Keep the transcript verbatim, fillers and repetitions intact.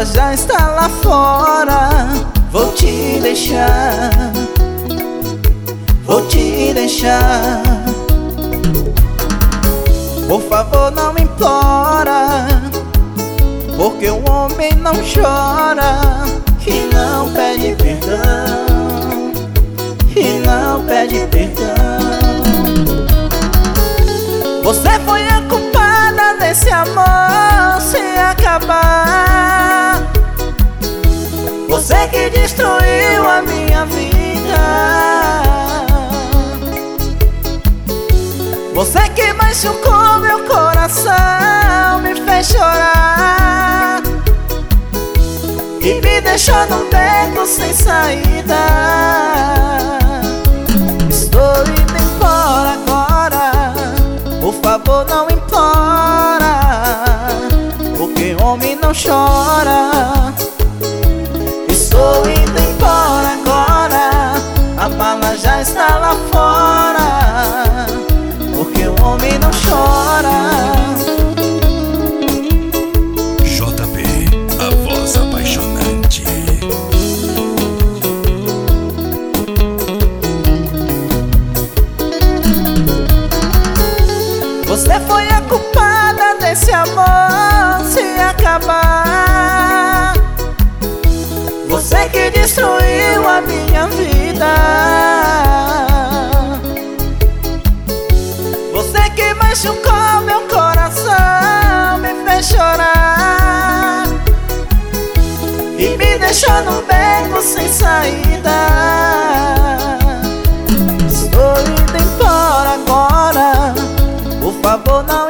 mala já está lá fora. Vou te deixar, vou te deixar. Por favor, não me implora, porque o homem não chora e não pede perdão, e não pede perdão. Você foi a culpada desse amor se acabar. Você que destruiu a minha vida. Você que machucou meu coração, me fez chorar e me deixou num beco sem saída. Estou indo embora agora, por favor não implora, porque homem não chora. Estou indo embora agora, a mala já está lá fora, porque o homem não chora. J P, a voz apaixonante. Você foi a culpada desse amor se acabar. Você que destruiu a minha vida. Você que machucou meu coração, me fez chorar e me deixou num beco sem saída. Estou indo embora agora, por favor não